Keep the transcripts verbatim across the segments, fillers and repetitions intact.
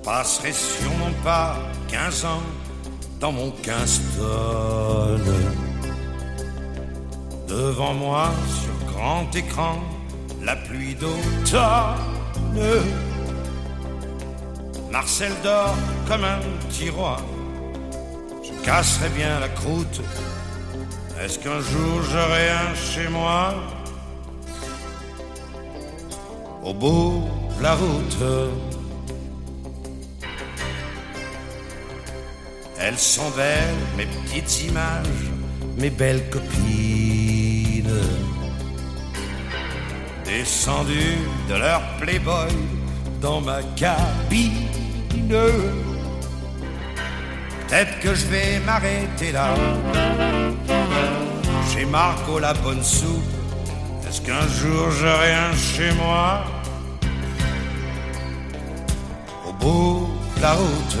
passerai sûrement pas quinze ans dans mon quinze tonnes. Devant moi, sur grand écran, la pluie d'automne. Marcel dort comme un tiroir. Je casserai bien la croûte. Est-ce qu'un jour j'aurai un chez moi? Au bout de la route, elles sont belles, mes petites images, mes belles copines, descendues de leur Playboy dans ma cabine. Peut-être que je vais m'arrêter là, chez Marco la bonne soupe. Est-ce qu'un jour j'aurai un chez moi? Au bout de la route,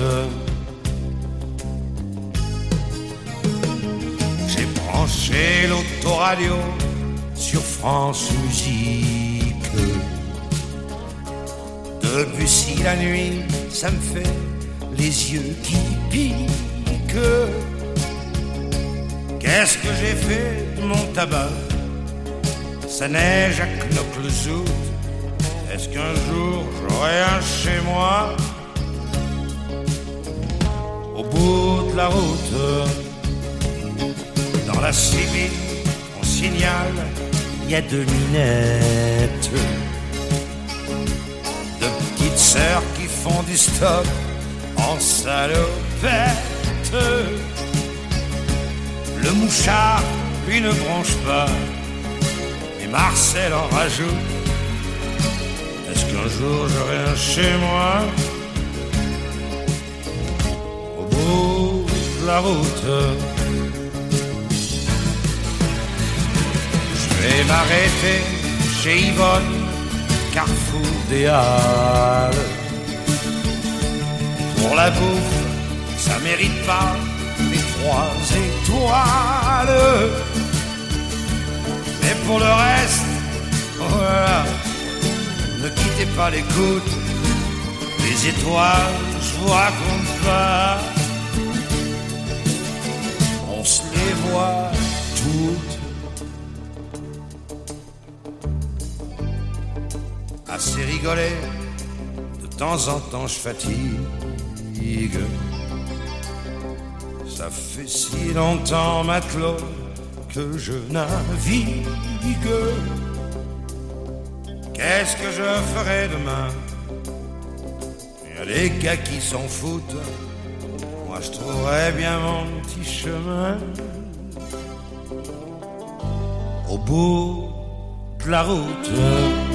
j'ai branché l'autoradio sur France Musique. Debussy la nuit, ça me fait les yeux qui piquent. Qu'est-ce que j'ai fait de mon tabac? Ça neige à Knokke-le-Zout. Est-ce qu'un jour j'aurai un chez moi? Au bout de la route, dans la civile, on signale, il y a deux minettes, de petites sœurs qui font du stop en salopette. Le mouchard, lui, ne bronche pas, et Marcel en rajoute. Est-ce qu'un jour j'aurai un chez moi? Au bout de la route, je vais m'arrêter chez Yvonne, Carrefour des Halles. Pour la bouffe, ça mérite pas les trois étoiles. Mais pour le reste, voilà, ne quittez pas l'écoute. Les étoiles, je vous raconte pas, on se les voit toutes. Assez rigolé, de temps en temps je fatigue. Ça fait si longtemps, matelot, que je navigue. Qu'est-ce que je ferai demain? Il y a des gars qui s'en foutent. Moi je trouverai bien mon petit chemin. Au bout de la route,